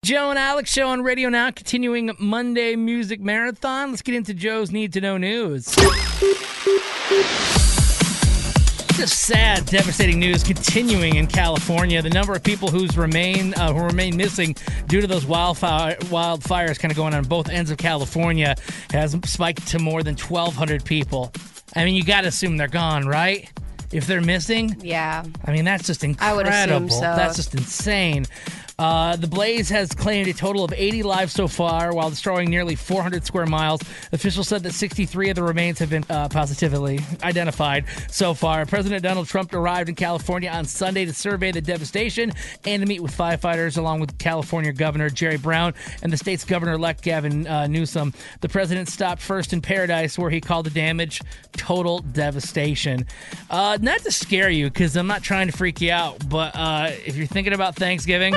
Joe and Alex show on Radio Now, continuing Monday Music Marathon. Let's get into Joe's Need to Know News. Just sad, devastating news continuing in California. The number of people who remain missing due to those wildfires kind of going on both ends of California has spiked to more than 1,200 people. I mean, you got to assume they're gone, right? If they're missing? Yeah. I mean, that's just incredible. I would assume so. That's just insane. The blaze has claimed a total of 80 lives so far, while destroying nearly 400 square miles. Officials said that 63 of the remains have been positively identified so far. President Donald Trump arrived in California on Sunday to survey the devastation and to meet with firefighters, along with California Governor Jerry Brown and the state's Governor-elect Gavin Newsom. The president stopped first in Paradise, where he called the damage total devastation. Not to scare you, because I'm not trying to freak you out, but if you're thinking about Thanksgiving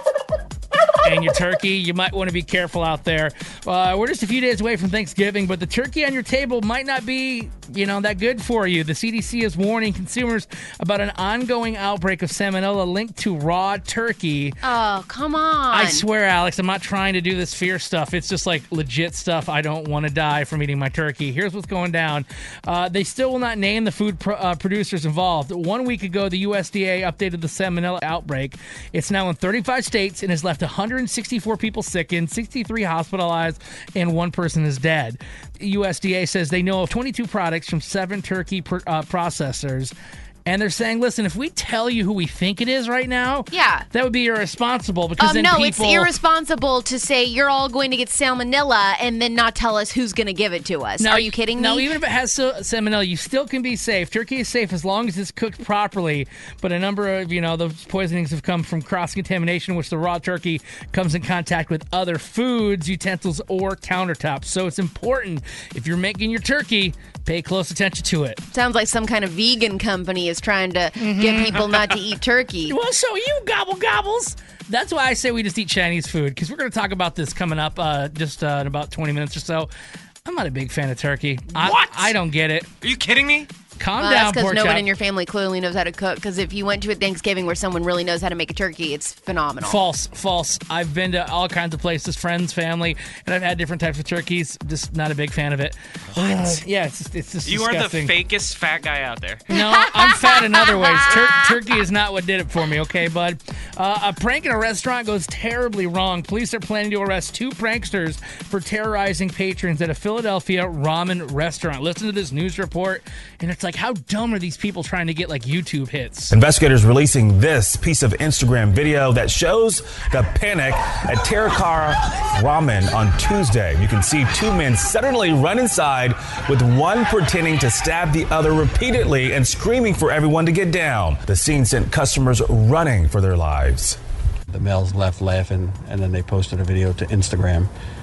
and your turkey, you might want to be careful out there. We're just a few days away from Thanksgiving, but the turkey on your table might not be, that good for you. The CDC is warning consumers about an ongoing outbreak of salmonella linked to raw turkey. Oh, come on. I swear, Alex, I'm not trying to do this fear stuff. It's just like legit stuff. I don't want to die from eating my turkey. Here's what's going down. They still will not name the food producers involved. 1 week ago, the USDA updated the salmonella outbreak. It's now in 35 states and has left 164 people sickened, 63 hospitalized, and one person is dead. USDA says they know of 22 products from 7 turkey processors. And they're saying, listen, if we tell you who we think it is right now, that would be irresponsible. Because then it's irresponsible to say you're all going to get salmonella and then not tell us who's going to give it to us. Are you kidding me? No, even if it has salmonella, you still can be safe. Turkey is safe as long as it's cooked properly. But a number of, those poisonings have come from cross-contamination, which the raw turkey comes in contact with other foods, utensils, or countertops. So it's important, if you're making your turkey, pay close attention to it. Sounds like some kind of vegan company is trying to get people not to eat turkey. Well, so you gobbles. That's why I say we just eat Chinese food, because we're going to talk about this coming up in about 20 minutes or so. I'm not a big fan of turkey. What? I don't get it. Are you kidding me? Calm down, that's because pork no one chop. in your family clearly knows how to cook. Because if you went to a Thanksgiving where someone really knows how to make a turkey, it's phenomenal. False. I've been to all kinds of places, friends, family, and I've had different types of turkeys. Just not a big fan of it. What? Yeah, it's just You disgusting. are the fakest fat guy out there. No, I'm fat in other ways. Turkey is not what did it for me, okay, bud? A prank in a restaurant goes terribly wrong. Police are planning to arrest 2 pranksters for terrorizing patrons at a Philadelphia ramen restaurant. Listen to this news report, and it's like, how dumb are these people trying to get, YouTube hits? Investigators releasing this piece of Instagram video that shows the panic at Terakara Ramen on Tuesday. You can see 2 men suddenly run inside, with one pretending to stab the other repeatedly and screaming for everyone to get down. The scene sent customers running for their lives. The males left laughing, and then they posted a video to Instagram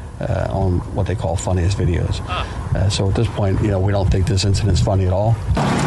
on what they call funniest videos. So at this point, we don't think this incident's funny at all.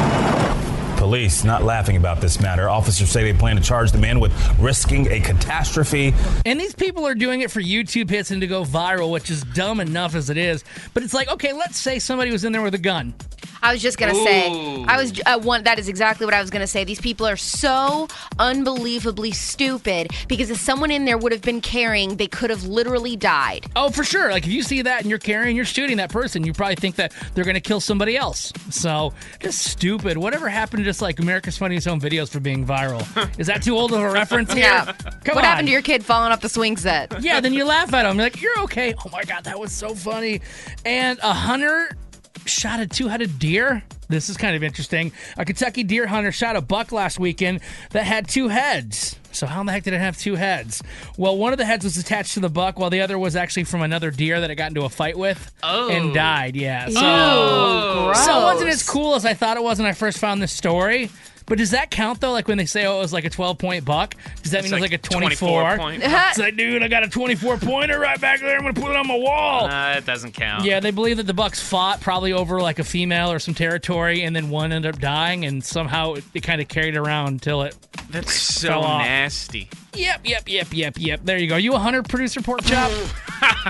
Police not laughing about this matter. Officers say they plan to charge the man with risking a catastrophe. And these people are doing it for YouTube hits and to go viral, which is dumb enough as it is. But it's like, okay, let's say somebody was in there with a gun. I was just going to say, that is exactly what I was going to say. These people are so unbelievably stupid, because if someone in there would have been carrying, they could have literally died. Oh, for sure. If you see that and you're carrying, you're shooting that person, you probably think that they're going to kill somebody else. So, just stupid. Whatever happened to just America's Funniest Home Videos for being viral? Is that too old of a reference here? Yeah. Come what on. happened to your kid falling off the swing set? Yeah, then you laugh at him. You're like, you're okay. Oh my God, that was so funny. And a hunter shot a 2-headed deer. This is kind of interesting. A Kentucky deer hunter shot a buck last weekend that had 2 heads. So how in the heck did it have 2 heads? Well, one of the heads was attached to the buck, while the other was actually from another deer that it got into a fight with and died. Yeah. So, so it wasn't as cool as I thought it was when I first found this story. But does that count, though? When they say, it was a 12-point buck? Does that mean it was a 24? Point. It's like, dude, I got a 24-pointer right back there. I'm going to put it on my wall. It doesn't count. Yeah, they believe that the bucks fought probably over a female or some territory, and then one ended up dying, and somehow it kind of carried around until it That's so fell off. nasty. Yep. There you go. You a hunter, producer, pork chop?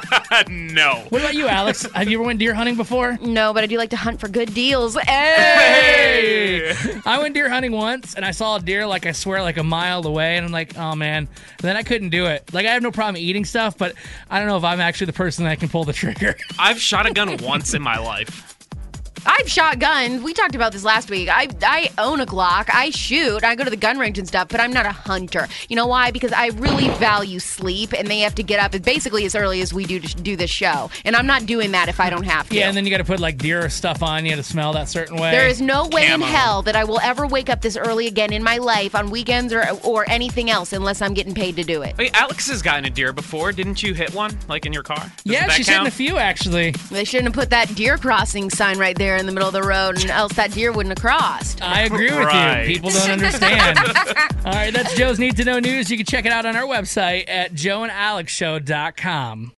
No. What about you, Alex? Have you ever went deer hunting before? No, but I do like to hunt for good deals. Hey! I went deer hunting once, and I saw a deer, like, I swear, like a mile away, and I'm like, oh, man. And then I couldn't do it. Like, I have no problem eating stuff, but I don't know if I'm actually the person that can pull the trigger. I've shot a gun once in my life. I've shot guns. We talked about this last week. I own a Glock. I shoot. I go to the gun range and stuff, but I'm not a hunter. You know why? Because I really value sleep, and they have to get up basically as early as we do this show. And I'm not doing that if I don't have to. Yeah, and then you got to put, like, deer stuff on you to smell that certain way. There is no way Camo. in hell that I will ever wake up this early again in my life on weekends or anything else unless I'm getting paid to do it. Wait, Alex has gotten a deer before. Didn't you hit one, like, in your car? Yeah, she's hitting a few, actually. They shouldn't have put that deer crossing sign right there in the middle of the road, and else that deer wouldn't have crossed. I agree with Right. you. People don't understand. All right, that's Joe's Need to Know News. You can check it out on our website at joeandalexshow.com.